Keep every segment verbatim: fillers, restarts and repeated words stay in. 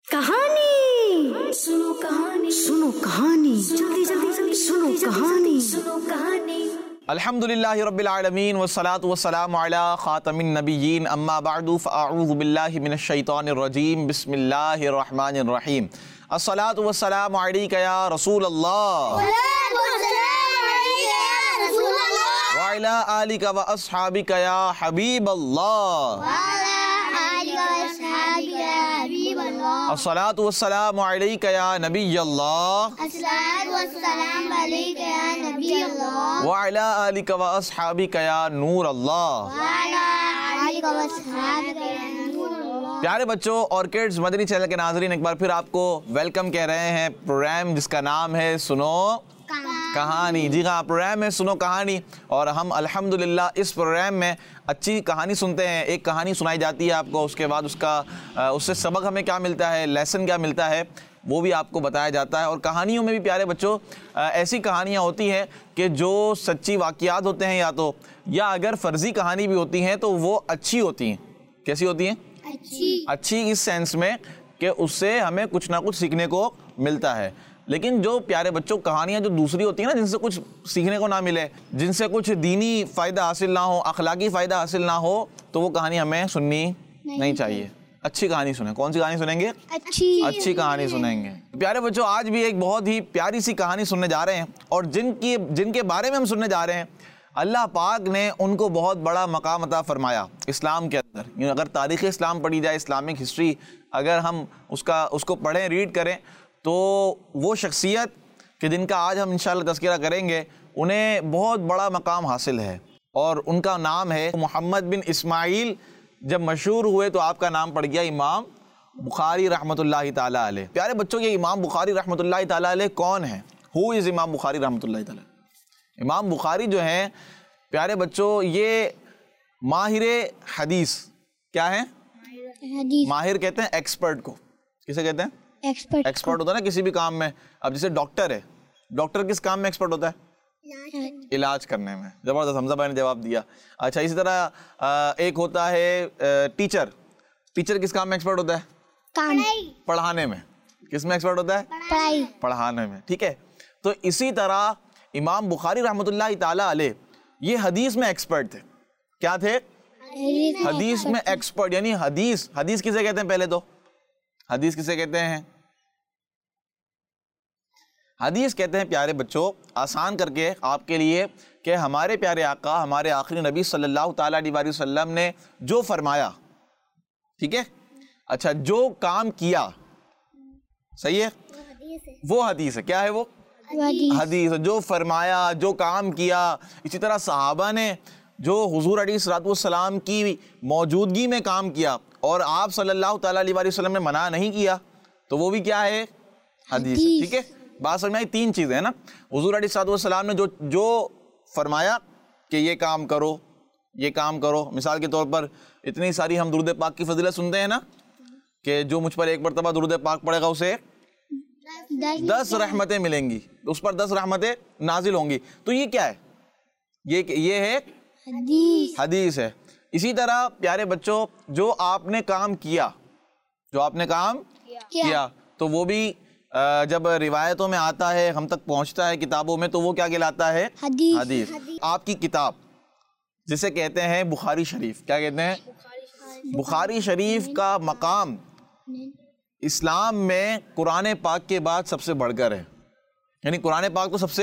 कहानी सुनो, कहानी सुनो, कहानी जल्दी जल्दी जल्दी सुनो, कहानी सुनो, कहानी। अल्हम्दुलिल्लाहि रब्बिल आलमीन वस्सलातु वस्सलामु अला खातमिन नबिय्यीन अम्मा बअदु फ़अऊज़ु बिल्लाहि मिनश शैतानिर रजीम बिस्मिल्लाहिर रहमानिर रहीम। अस्सलातु वस्सलामु अलैका या रसूलल्लाह व अला आलिका व अस्हाबिका या हबीबल्लाह। अस्सलातु वस्सलामु अलैका या नबिय्यल्लाह व अला आलिका व अस्हाबिका या नूरल्लाह। प्यारे बच्चों और किड्स, मदनी चैनल के नाज़रीन, एक बार फिर आपको वेलकम कह रहे हैं प्रोग्राम जिसका नाम है सुनो कहानी। जी हाँ, प्रोग्राम है सुनो कहानी और हम अल्हम्दुलिल्लाह इस प्रोग्राम में अच्छी कहानी सुनते हैं। एक कहानी सुनाई जाती है आपको, उसके बाद उसका उससे सबक हमें क्या मिलता है, लेसन क्या मिलता है, वो भी आपको बताया जाता है। और कहानियों में भी प्यारे बच्चों ऐसी कहानियाँ होती हैं कि जो सच्ची वाक़यात होते हैं या तो, या अगर फ़र्ज़ी कहानी भी होती हैं तो वो अच्छी होती हैं। कैसी होती हैं? अच्छी। अच्छी इस सेंस में कि उससे हमें कुछ ना कुछ सीखने को मिलता है। लेकिन जो प्यारे बच्चों कहानियाँ जो दूसरी होती हैं ना, जिनसे कुछ सीखने को ना मिले, जिनसे कुछ दीनी फ़ायदा हासिल ना हो, अखलाकी फ़ायदा हासिल ना हो, तो वो कहानी हमें सुननी नहीं, नहीं चाहिए। अच्छी कहानी सुने। कौन सी कहानी सुनेंगे? अच्छी अच्छी कहानी सुनेंगे। प्यारे बच्चों, आज भी एक बहुत ही प्यारी सी कहानी सुनने जा रहे हैं और जिनकी जिनके बारे में हम सुनने जा रहे हैं, अल्लाह पाक ने उनको बहुत बड़ा मकाम अता फरमाया इस्लाम के अंदर। अगर तारीख़ इस्लाम पढ़ी जाए, इस्लामिक हिस्ट्री अगर हम उसका उसको पढ़ें, रीड करें, तो वो शख्सियत कि जिनका आज हम इंशाअल्लाह तज़किरा करेंगे, उन्हें बहुत बड़ा मकाम हासिल है और उनका नाम है मोहम्मद बिन इस्माइल। जब मशहूर हुए तो आपका नाम पड़ गया इमाम बुखारी रहमतुल्लाहि ताला अलैह। प्यारे बच्चों, ये इमाम बुखारी रहमतुल्लाहि ताला अलैह कौन है? हु इज़ इमाम बुखारी रहमतुल्लाहि ताला? इमाम बुखारी जो हैं प्यारे बच्चों, ये माहिर हदीस। क्या है? माहिर कहते हैं एक्सपर्ट को। किसे कहते हैं? एक्सपर्ट। एक्सपर्ट होता है ना किसी भी काम में। अब जैसे डॉक्टर है, डॉक्टर किस काम में एक्सपर्ट होता है? इलाज करने में। जबरदस्त, हमजा भाई ने जवाब दिया। अच्छा, इसी तरह एक होता है टीचर। टीचर किस काम में एक्सपर्ट होता है? पढ़ाने में। किस में एक्सपर्ट होता है? पढ़ाई। पढ़ाने में। ठीक है। तो इसी तरह इमाम बुखारी रहमतुल्लाहि ताला अलैह ये हदीस में एक्सपर्ट थे। क्या थे? हदीस में एक्सपर्ट। यानी हदीस हदीस किसे कहते हैं? पहले तो हदीस किसे कहते हैं? हदीस कहते हैं प्यारे बच्चों, आसान करके आपके लिए, कि हमारे प्यारे आका, हमारे आखिरी नबी सल्लल्लाहु ताला अलैहि वसल्लम ने जो फरमाया, ठीक है, अच्छा, जो काम किया, सही है, वो हदीस है। क्या है वो? हदीस। जो फरमाया, जो काम किया। इसी तरह सहाबा ने जो हुजूर अलैहिस्सलातु वस्सलाम की मौजूदगी में काम किया और आप सल्लल्लाहु ताला अलैहि वसल्लम ने मना नहीं किया, तो वो भी क्या है? हदीस है। ठीक है, बात समझ में आई? तीन चीज़ें हैं ना। हुजूर अलैहिस्सलातु वस्सलाम ने जो जो फरमाया कि ये काम करो, ये काम करो। मिसाल के तौर पर इतनी सारी हम दुरूद पाक की फजीलत सुनते हैं ना, कि जो मुझ पर एक मरतबा दुरूद पाक पड़ेगा उसे दस, दस रहमतें मिलेंगी, उस पर दस रहमतें नाजिल होंगी। तो ये क्या है? ये ये है हदीस। हदीस है। इसी तरह प्यारे बच्चों, जो आपने काम किया, जो आपने काम किया, किया तो वो भी जब रिवायतों में आता है, हम तक पहुंचता है किताबों में, तो वो क्या कहलाता है? हदीस। हदीस। आपकी किताब जिसे कहते हैं बुखारी शरीफ। क्या कहते हैं? बुखारी शरीफ का मकाम इस्लाम में कुरान पाक के बाद सबसे बढ़कर है। यानी कुरान पाक तो सबसे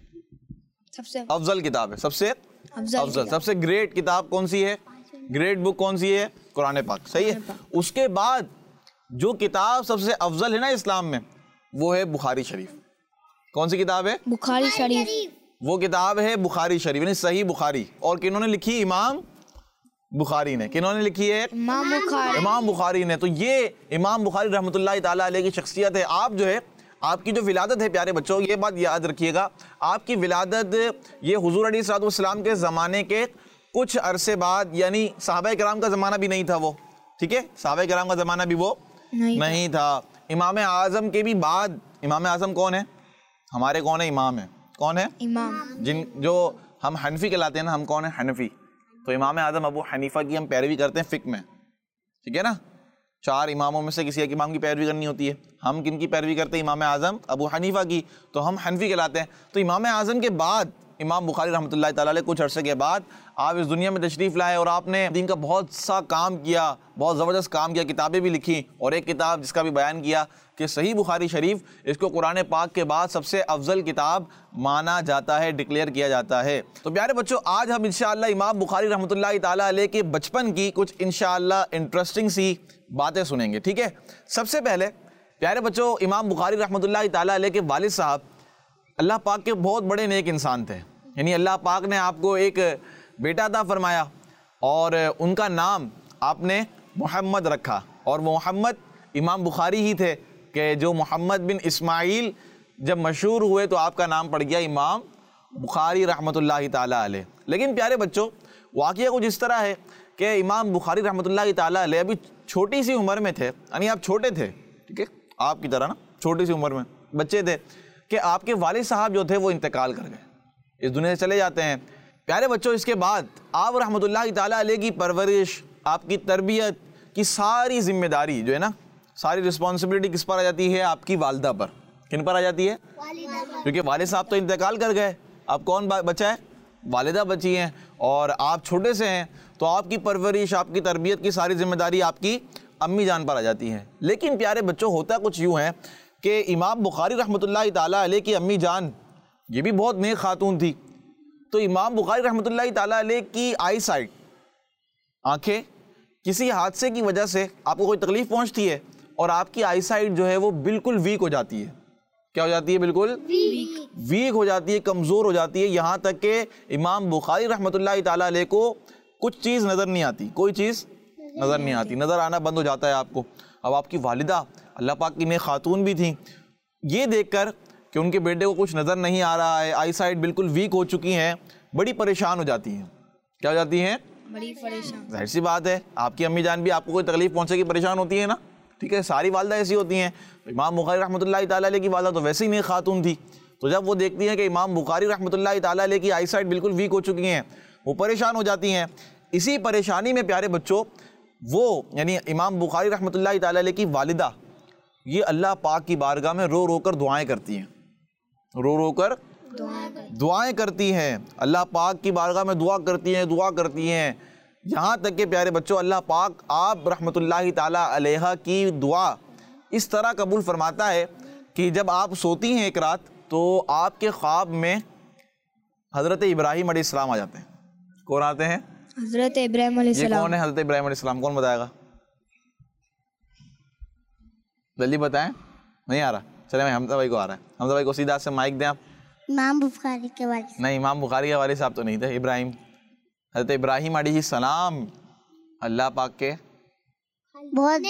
सबसे अफजल किताब है, सबसे अफजल, सबसे ग्रेट किताब कौन सी है? ग्रेट बुक कौन सी है? कुरान पाक। सही है। उसके बाद जो किताब सबसे अफजल है ना इस्लाम में, वो है बुखारी शरीफ। कौन सी किताब है? बुखारी शरीफ। वो किताब है बुखारी शरीफ, यानी सही बुखारी। और किन्होंने लिखी? इमाम बुखारी ने। किन्होंने लिखी है? इमाम बुखारी। इमाम बुखारी ने। तो ये इमाम बुखारी रहमतुल्लाहि ताला अलैह की शख्सियत है। आप जो है, आपकी जो विलादत है प्यारे बच्चों, ये बात याद रखिएगा, आपकी विलादत ये हुजूर अलैहिस्सलातु वस्सलाम के ज़माने के कुछ अरसे बाद, यानी सहाबा किराम का ज़माना भी नहीं था वो, ठीक है, सहाबा किराम का ज़माना भी वो नहीं, नहीं था। इमाम आज़म के भी बाद, इमाम आज़म कौन है? हमारे कौन है? इमाम है। कौन है? इमाम। जिन जो हम हनफी कहलाते हैं ना, हम कौन है? हनफी। तो इमाम आज़म अबू हनीफा की हम पैरवी करते हैं फ़िक़्ह में, ठीक है ना। चार इमामों में से किसी एक इमाम की पैरवी करनी होती है। हम किन की पैरवी करते हैं? इमाम आज़म अबू हनीफ़ा की, तो हम हनफी कहलाते हैं। तो इमाम आज़म के बाद इमाम बुखारी रहमतुल्लाह ताला अलैह कुछ अरसे के बाद आप इस दुनिया में तशरीफ़ लाए और आपने दीन का बहुत सा काम किया, बहुत ज़बरदस्त काम किया, किताबें भी लिखी और एक किताब जिसका भी बयान किया कि सही बुखारी शरीफ, इसको कुरान पाक के बाद सबसे अफजल किताब माना जाता है, डिक्लेयर किया जाता है। तो प्यारे बच्चों, आज हम इंशाअल्लाह इमाम बुखारी रहमतुल्लाह ताला अलैह के बचपन की कुछ इंशाअल्लाह इंटरेस्टिंग सी बातें सुनेंगे। ठीक है, सबसे पहले प्यारे बच्चों, इमाम बुखारी रहमतुल्लाह ताला अलैह के वालिद साहब अल्लाह पाक के बहुत बड़े नेक इंसान थे। यानी अल्लाह पाक ने आपको एक बेटा अता फरमाया और उनका नाम आपने मोहम्मद रखा, और वो मोहम्मद इमाम बुखारी ही थे कि जो मोहम्मद बिन इस्माइल जब मशहूर हुए तो आपका नाम पड़ गया इमाम बुखारी रहमतुल्लाह ताला अलैह। लेकिन प्यारे बच्चों, वाक़या कुछ इस तरह है कि इमाम बुखारी रहमतुल्लाह ताला अलैह अभी छोटी सी उम्र में थे, यानी आप छोटे थे, ठीक है, आपकी तरह ना छोटी सी उम्र में बच्चे थे कि आपके वालिद साहब जो थे वो इंतकाल कर गए, इस दुनिया से चले जाते हैं। प्यारे बच्चों, इसके बाद आप रहमतुल्लाह ताला अलैह की परवरिश, आपकी तरबियत की सारी जिम्मेदारी जो है ना, सारी रिस्पॉन्सिबिलिटी किस पर आ जाती है? आपकी वालिदा पर। किन पर आ जाती है? क्योंकि वालिद साहब तो इंतकाल कर गए, अब कौन बचा है? वालिदा बची हैं, और आप छोटे से हैं तो आपकी परवरिश, आपकी तरबियत की सारी जिम्मेदारी आपकी अम्मी जान पर आ जाती है। लेकिन प्यारे बच्चों, होता कुछ यूँ है कि इमाम बुखारी रहमतुल्लाह ताला अलैह की अम्मी जान ये भी बहुत नेक खातून थी, तो इमाम बुखारी रहमतुल्लाह ताला अलैह की आई साइट, आँखें, किसी हादसे की वजह से आपको कोई तकलीफ़ पहुँचती है और आपकी आई साइट जो है वो बिल्कुल वीक हो जाती है। क्या हो जाती है? बिल्कुल वीक वीक हो जाती है, कमज़ोर हो जाती है, यहाँ तक कि इमाम बुखारी रहमतुल्लाह ताला अलैह को कुछ चीज़ नज़र नहीं आती, कोई चीज़ नज़र नहीं आती, नज़र आना बंद हो जाता है आपको। अब आपकी वालिदा अल्लाह पाक की नेक खातून भी थी, ये देखकर कि उनके बेटे को कुछ नज़र नहीं आ रहा है, आई साइट बिल्कुल वीक हो चुकी हैं, बड़ी परेशान हो जाती हैं। क्या हो जाती हैं? बड़ी परेशान। जाहिर सी बात है, आपकी अम्मी जान भी आपको कोई तकलीफ पहुंचेगी परेशान होती है ना, ठीक है, सारी वालिदा ऐसी होती हैं। इमाम बुखारी रहमतुल्लाह ताला अलैह की वालिदा तो वैसे ही नेक खातून थी, तो जब वो देखती हैं कि इमाम बुखारी रहमतुल्लाह ताला अलैह की आई साइट बिल्कुल वीक हो चुकी हैं, वो परेशान हो जाती हैं। इसी परेशानी में प्यारे बच्चों, वो यानी इमाम बुखारी रहमतुल्लाह ताला अलैह की वालिदा ये अल्लाह पाक की बारगाह में रो रो कर दुआएं करती हैं, रो रो कर दुआएं करती हैं, अल्लाह पाक की बारगाह में दुआ करती हैं, दुआ करती हैं, यहाँ तक कि प्यारे बच्चों अल्लाह पाक आप रहमतुल्लाह ताला अलैहा की दुआ इस तरह कबूल फरमाता है कि जब आप सोती हैं एक रात तो आपके ख्वाब में हज़रत इब्राहीम अलैहिस्सलाम आ जाते हैं। कौन आते हैं? हज़रत इब्राहीम अलैहिस्सलाम। ये कौन है हज़रत इब्राहीम अलैहिस्सलाम? कौन बताएगा? जल्दी बताएं। नहीं आ रहा? चले मैं हमजा भाई को आ रहा है, हमजा भाई को सीधा से माइक दें आप। इमाम बुखारी के वाले नहीं, इमाम बुखारी के वाले साहब तो नहीं थे, इब्राहिम, हज़रत इब्राहीम अलैहिस्सलाम अल्लाह पाक के बहुत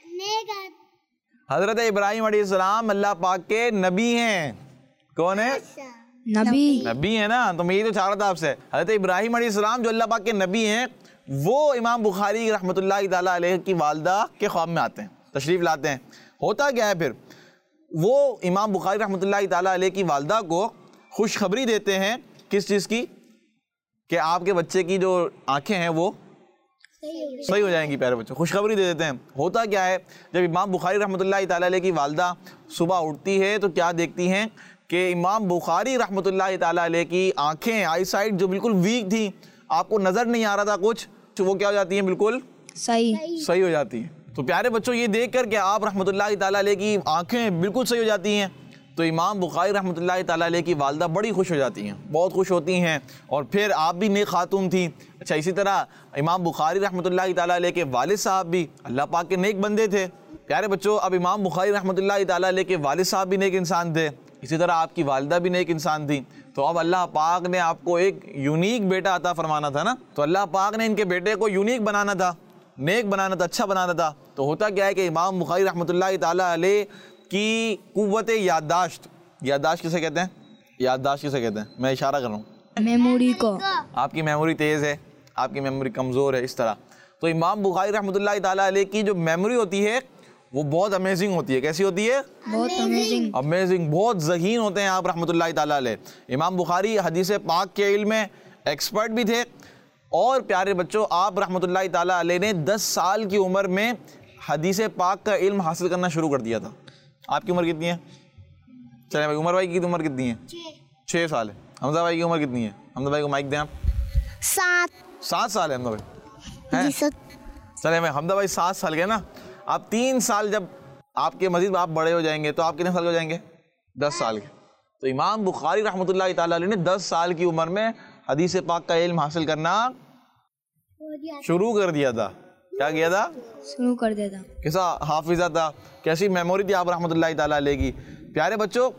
हज़रत इब्राहीम अलैहिस्सलाम अल्लाह पाक के नबी हैं। कौन है? नबी नबी है ना, तो मैं ये तो चाह रहा था आपसे, हज़रत इब्राहीम अलैहिस्सलाम जो अल्लाह पाक के नबी हैं, वो इमाम बुखारी रहमतुल्लाह ताला अलैह की वालिदा के ख्वाब में आते हैं, तशरीफ़ लाते हैं। होता क्या है फिर, वो इमाम बुखारी रहमतुल्लाह ताला अलैह की वालिदा को खुशखबरी देते हैं, किस चीज़ की? कि आपके बच्चे की जो आंखें हैं वो सही हो जाएंगी। प्यारे बच्चों, खुशखबरी दे देते हैं। होता क्या है, जब इमाम बुखारी रहमतुल्लाह ताला अलैह की वालिदा सुबह उठती है तो क्या देखती हैं कि इमाम बुखारी रहमतुल्लाह ताला अलैह की आंखें, आई साइट जो बिल्कुल वीक थी, आपको नज़र नहीं आ रहा था कुछ, तो वो क्या हो जाती हैं? बिल्कुल सही सही हो जाती है। तो प्यारे बच्चों, ये देख कर के आप रहमतुल्लाह ताला अलैह की आंखें बिल्कुल सही हो जाती हैं, तो इमाम बुखारी रहमतुल्लाह ताला अलैह की वालिदा बड़ी खुश हो जाती हैं, बहुत खुश होती हैं, और फिर आप भी नेक खातून थी। अच्छा, इसी तरह इमाम बुखारी रहमतुल्लाह ताला अलैह के वालिद साहब भी अल्लाह पाक के नेक बंदे थे। प्यारे बच्चों, अब इमाम बुखारी रहमतुल्लाह ताला अलैह के वालिद साहब भी नेक इंसान थे, इसी तरह आपकी वालिदा भी नेक इंसान थी, तो अब अल्लाह पाक ने आपको एक यूनिक बेटा अता फरमाना था ना, तो अल्लाह पाक ने इनके बेटे को यूनिक बनाना था, नेक बनाना था, अच्छा बनाना था। तो होता क्या है कि इमाम बुखारी रहमतुल्लाह ताला अलैह की कुव्वत याददाश्त, याददाश्त किसे कहते हैं? याददाश्त किसे कहते हैं? मैं इशारा कर रहा हूँ, मेमोरी को। आपकी मेमोरी तेज़ है, आपकी मेमोरी कमज़ोर है, इस तरह। तो इमाम बुखारी रहमतुल्लाह ताला अलैह की जो मेमोरी होती है वो बहुत अमेजिंग होती है। कैसी होती है? बहुत अमेजिंग अमेजिंग, बहुत ज़हीन होते हैं आप रहमतुल्लाह ताला अलैह। इमाम बुखारी हदीस पाक के इल्म में एक्सपर्ट भी थे, और प्यारे बच्चों आप रहमतुल्लाह ताला अलैह ने दस साल की उम्र में हदीस पाक का इल्म हासिल करना शुरू कर दिया था? आपकी उम्र कितनी है? चले भाई, उमर भाई की उम्र कितनी है? छः साल है। हमजा भाई की उम्र कितनी है? हमजा भाई को माइक दें आप। सात सात साल है हमजा भाई हैं? चले भाई, हमजा भाई सात साल के ना। आप तीन साल जब आपके मजीद आप बड़े हो जाएंगे तो आप कितने साल के हो जाएंगे? दस साल के। तो इमाम बुखारी रहमतुल्लाह ताला अलैह ने दस साल की उम्र में हदीस पाक का इल्म हासिल करना शुरू कर दिया था। क्या किया था? शुरू कर दिया था। कैसा हाफिजा था, कैसी मेमोरी थी आप रहमतुल्लाह ताला अलैह की। प्यारे बच्चों,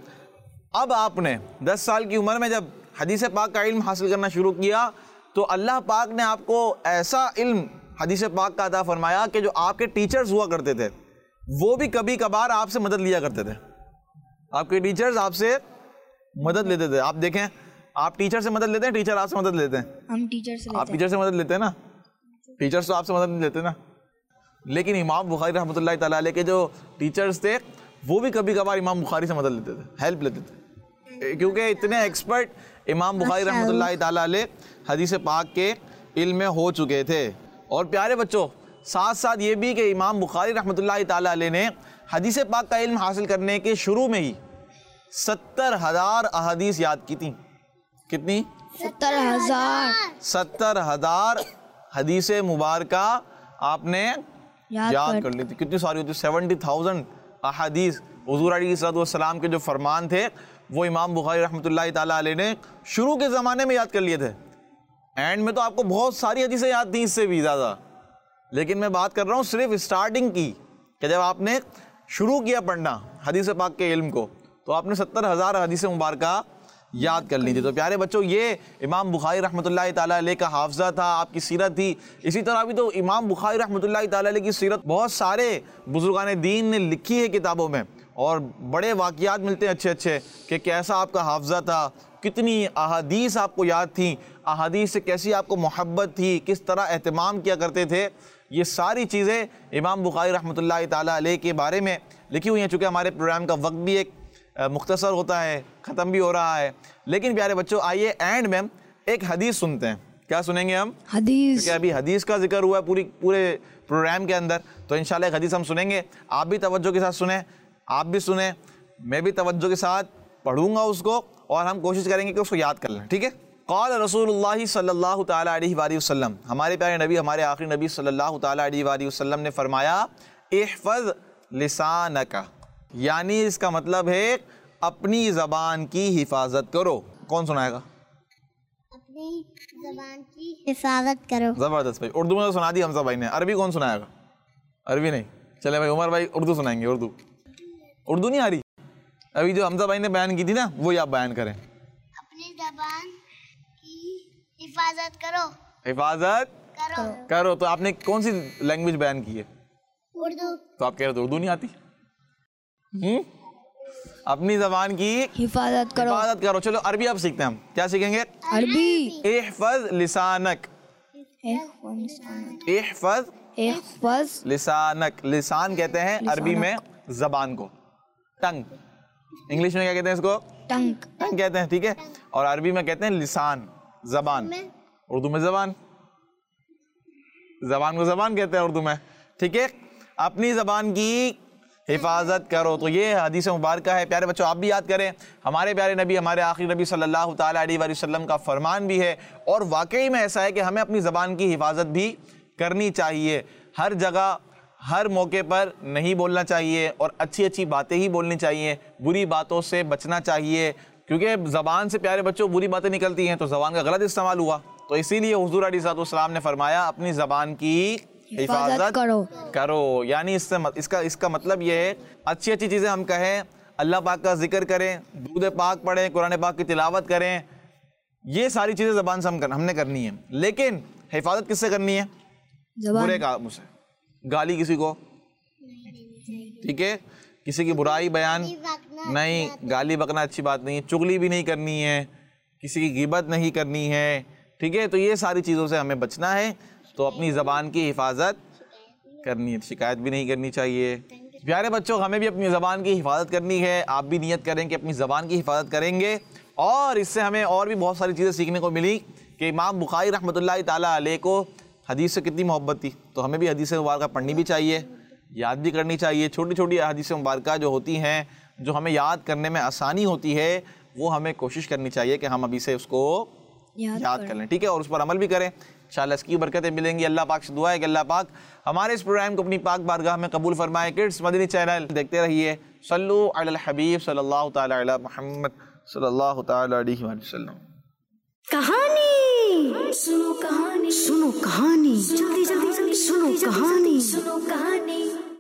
अब आपने दस साल की उम्र में जब हदीस पाक का इल्म हासिल करना शुरू किया तो अल्लाह पाक ने आपको ऐसा इल्म हदीस पाक का अता फरमाया कि जो आपके टीचर्स हुआ करते थे वो भी कभी कभार आपसे मदद लिया करते थे। आपके टीचर्स आपसे मदद लेते थे। आप देखें, आप टीचर से मदद लेते हैं, टीचर आपसे मदद लेते हैं? हम टीचर से आप टीचर से मदद लेते हैं ना, टीचर्स तो आपसे मदद नहीं लेते ना। लेकिन इमाम बुखारी रहमतुल्लाह ताला अलैह के जो टीचर्स थे वो भी कभी कभार इमाम बुखारी से मदद लेते थे, हेल्प लेते थे, क्योंकि इतने एक्सपर्ट इमाम बुखारी रहमतुल्लाह ताला अलैह हदीस पाक के इल्म में हो चुके थे। और प्यारे बच्चों, साथ साथ ये भी कि इमाम बुखारी रहमतुल्लाह ताला अलैह ने हदीस पाक का इल्म हासिल करने के शुरू में ही सत्तर हजार अहदीस याद की थी। कितनी? सत्तर हजार सत्तर हजार हदीस मुबारका आपने याद, याद कर ली थी। कितनी सारी होती? सेवेंटी थाउजेंड अहदीस। हुजूर अलैहिस्सलाम के जो फरमान थे वो इमाम बुखारी रहमतुल्लाह ताला अलैह ने शुरू के ज़माने में याद कर लिए थे। एंड में तो आपको बहुत सारी हदीसें याद थी, इससे भी ज़्यादा। लेकिन मैं बात कर रहा हूँ सिर्फ स्टार्टिंग की, कि जब आपने शुरू किया पढ़ना हदीस पाक के इल्म को तो आपने सत्तर हज़ार हदीस मुबारका याद कर ली थी। तो प्यारे बच्चों, ये इमाम बुखारी रहमतुल्लाह ताला अलैह का हाफजा था, आपकी सीरत थी। इसी तरह भी तो इमाम बुखारी रहमतुल्लाह ताला अलैह की सीरत बहुत सारे बुजुर्गान दीन ने लिखी है किताबों में, और बड़े वाक़ियात मिलते हैं अच्छे अच्छे कि कैसा आपका हाफजा था, कितनी अहादीस आपको याद थी, अहादीस से कैसी आपको मोहब्बत थी, किस तरह एहतमाम किया करते थे। ये सारी चीज़ें इमाम बुखारी रहमतुल्लाह ताला अलैह के बारे में लिखी हुई हैं। चूँकि हमारे प्रोग्राम का वक्त भी एक मुख्तसर होता है, ख़त्म भी हो रहा है, लेकिन प्यारे बच्चों आइए एंड में एक हदीस सुनते हैं। क्या सुनेंगे हम? हदीस। क्योंकि अभी हदीस का जिक्र हुआ है पूरी पूरे प्रोग्राम के अंदर, तो इंशाल्लाह एक हदीस हम सुनेंगे। आप भी तवज्जो के साथ सुने, आप भी सुने, मैं भी तवज्जो के साथ पढ़ूंगा उसको, और हम कोशिश करेंगे कि उसको याद कर लें। ठीक है? क़ाल रसूलुल्लाह सल्लल्लाहु तआला अलैहि वसल्लम, हमारे प्यारे नबी, हमारे आखिरी नबी सल्लल्लाहु तआला अलैहि वसल्लम ने फरमाया, इहफ़ज़ लिसानका, यानी इसका मतलब है अपनी ज़बान की हिफाजत करो। कौन सुनाएगा? अपनी ज़बान की हिफाजत करो। ज़बरदस्त भाई, उर्दू में तो सुना दी हमजा भाई ने, अरबी कौन सुनाएगा? अरबी नहीं, चले भाई उमर भाई उर्दू सुनाएंगे। उर्दू उर्दू नहीं आ रही? अभी जो हमजा भाई ने बयान की थी ना, वो आप बयान करें। अपनी ज़बान की हिफाजत करो। हिफाजत करो, करो। तो आपने कौन सी लैंग्वेज बयान की है? उर्दू। तो आप कह रहे थे उर्दू नहीं आती? हम्म अपनी जबान की हिफाजत करो। हिफाजत करो। चलो अरबी अब सीखते हैं हम। क्या सीखेंगे? अरबी। इहफ़ज़ लिसानक, इहफ़ज़ इहफ़ज़ लिसानक। लिसान कहते हैं अरबी में जबान को, टंग। इंग्लिश में क्या कहते हैं इसको? टंग। टंग कहते हैं, ठीक है। और अरबी में कहते हैं लिसान, जबान। उर्दू में जबान, जबान को जबान कहते हैं उर्दू में, ठीक है। अपनी जबान की हिफाजत करो। तो ये हदीस मुबारक है। प्यारे बच्चों, आप भी याद करें, हमारे प्यारे नबी, हमारे आखिरी नबी सल्लल्लाहु ताला अलैहि वसल्लम का फरमान भी है, और वाकई में ऐसा है कि हमें अपनी ज़बान की हिफाजत भी करनी चाहिए। हर जगह, हर मौके पर नहीं बोलना चाहिए, और अच्छी अच्छी बातें ही बोलनी चाहिए, बुरी बातों से बचना चाहिए, क्योंकि ज़बान से प्यारे बच्चों बुरी बातें निकलती हैं तो ज़बान का गलत इस्तेमाल हुआ। तो इसीलिए हुज़ूर अलैहिस्सलाम ने फरमाया अपनी ज़बान की हिफाजत करो करो यानी इससे इसका इसका मतलब ये है अच्छी अच्छी चीज़ें हम कहें, अल्लाह पाक का जिक्र करें, दूध पाक पढ़ें, कुरान पाक की तिलावत करें, ये सारी चीज़ें ज़बान से हम कर, हमने करनी है। लेकिन हिफाजत किससे करनी है? बुरे कामों से। गाली किसी को, ठीक है, किसी की बुराई बयान नहीं, गाली बकना अच्छी बात नहीं है, चुगली भी नहीं करनी है, किसी की गिबत नहीं करनी है, ठीक है। तो ये सारी चीज़ों से हमें बचना है। तो अपनी ज़बान की हिफाजत करनी है, शिकायत भी नहीं करनी चाहिए। प्यारे बच्चों, हमें भी अपनी ज़बान की हिफाजत करनी है। आप भी नियत करें कि अपनी ज़बान की हिफाजत करेंगे। और इससे हमें और भी बहुत सारी चीज़ें सीखने को मिली कि इमाम बुखारी रहमतुल्लाह ताला अलैह को हदीस से कितनी मोहब्बत थी। तो हमें भी हदीस मुबारक पढ़नी भी चाहिए, याद भी करनी चाहिए। छोटी छोटी अहादीस मुबारका जो होती हैं, जो हमें याद करने में आसानी होती है, वो हमें कोशिश करनी चाहिए कि हम अभी से उसको याद, याद कर लें, ठीक है, और उस पर अमल भी करें। इंशाअल्लाह इसकी बरकतें मिलेंगी। अल्लाह पाक से दुआ है कि अल्लाह पाक हमारे इस प्रोग्राम को अपनी पाक बारगाह में कबूल फरमाए। किड्स मदनी चैनल देखते रहिए। सल्लु अलल हबीब सल्लल्लाहु तआला अला मुहम्मद सल्लल्लाहु तआला अलैहि वसल्लम। कहानी सुनो, कहानी सुनो, कहानी जल्दी जल्दी जल्दी सुनो, कहानी सुनो, कहानी।